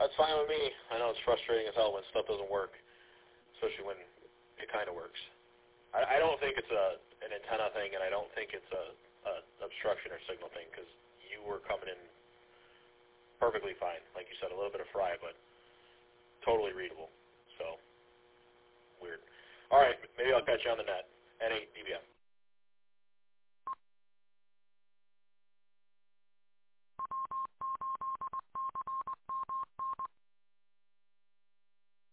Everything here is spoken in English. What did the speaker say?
That's fine with me. I know it's frustrating as hell when stuff doesn't work, especially when it kind of works. I don't think it's an antenna thing, and I don't think it's a obstruction or signal thing, because you were coming in perfectly fine. Like you said, a little bit of fry, but totally readable. So, weird. All right, maybe I'll catch you on the net. N8 DBM.